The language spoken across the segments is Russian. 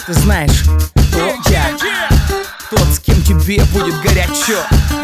Ты знаешь, кто я? Тот, с кем тебе будет горячо.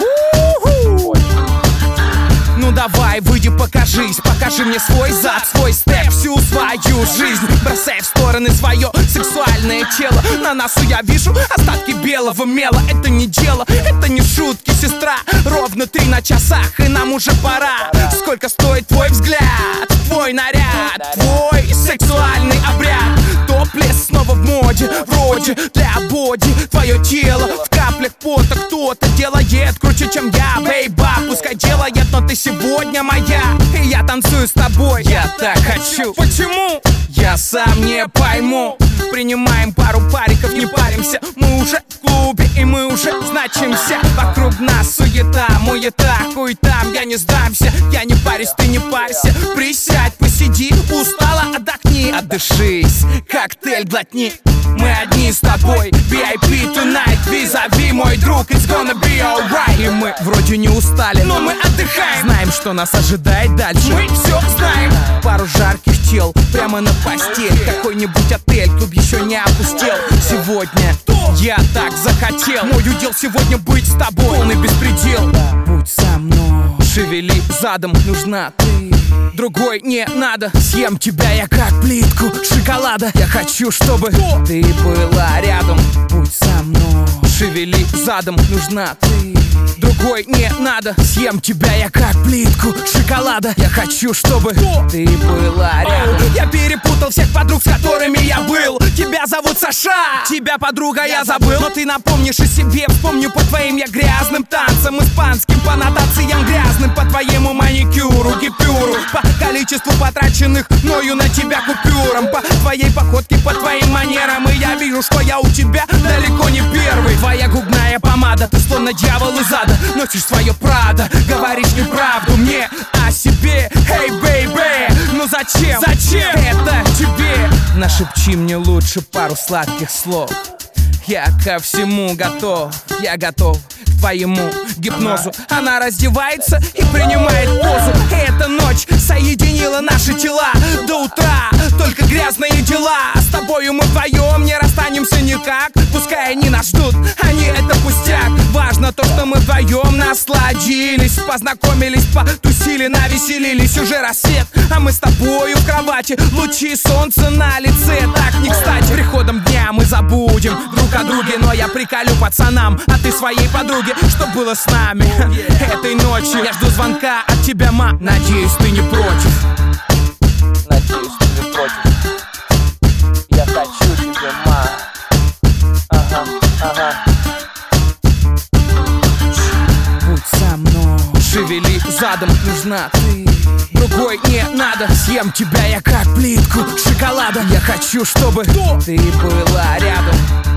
Ну давай, выйди, покажись, покажи мне свой зад, свой степ, всю свою жизнь. Бросай в стороны свое сексуальное тело. На носу я вижу остатки белого мела. Это не дело, это не шутки, сестра. Ровно 3 на часах, и нам уже пора. Сколько стоит твой взгляд, твой наряд, твой сексуальный обряд? Топлес снова в моде, вроде для боди. Твое тело в каплях пота кто-то делает круче, чем я, бейба. Пускай делает, но ты сегодня моя, и я танцую с тобой. Я так хочу. Почему? Я сам не пойму. Принимаем пару париков, не паримся. Мы уже в клубе, и мы уже значимся. Вокруг нас суета, муета, хуй-там, я не сдамся. Я не парюсь, ты не парься. Присядь, посиди, устала, отдохни. Отдышись, коктейль глотни. Мы одни с тобой, VIP tonight. Визави, мой друг, it's gonna be alright. И мы вроде не устали, но мы отдыхаем. Знаем, что нас ожидает дальше. Мы все знаем. Пару жарких тел прямо на постель. Какой-нибудь отель, клуб еще не опустел. Сегодня я так захотел. Мой удел сегодня быть с тобой. Полный беспредел. Будь со мной. Шевели задом, нужна ты. Другой не надо. Съем тебя я как плитку шоколада. Я хочу, чтобы ты была рядом. Будь со мной. Шевели задом, нужна ты. Другой не надо. Съем тебя я как плитку шоколада. Я хочу, чтобы ты была рядом. Я перепутал всех подруг, с которыми я был. Тебя зовут Саша, тебя, подруга, я забыл. Но ты напомнишь о себе. Вспомню по твоим я грязным танцам испанским, по нотациям грязным, по твоему маникюру, гипюру, по количеству потраченных мною на тебя купюрам, по твоей походке, по твоим манерам. И я вижу, что я у тебя далеко не первый. Твоя губная помада, ты словно дьявол из ада. Носишь свое прадо, говоришь неправду мне о себе. Hey, baby, ну зачем? Зачем это тебе? Нашепчи мне лучше пару сладких слов. Я ко всему готов, я готов к твоему гипнозу. Она раздевается и принимает позу. Эта ночь соединила наши тела до утра. Только грязные дела. С тобою мы вдвоем не расстанемся никак. Пускай они нас ждут, они это пустяк. Важно то, что мы вдвоем насладились, познакомились, потусили, навеселились. Уже рассвет, а мы с тобою в кровати. Лучи солнца на лице, так не кстати. Приходом дня мы забудем друг о друге. Но я приколю пацанам, а ты своей подруге, что было с нами этой ночью. Я жду звонка от тебя, ма. Надеюсь, ты не против. Надеюсь, ты не против. Я хочу тебя, ма. Ага, ага. Будь со мной. Шевели задом, нужна ты. Другой не надо. Съем тебя я как плитку шоколада. Я хочу, чтобы ты была рядом.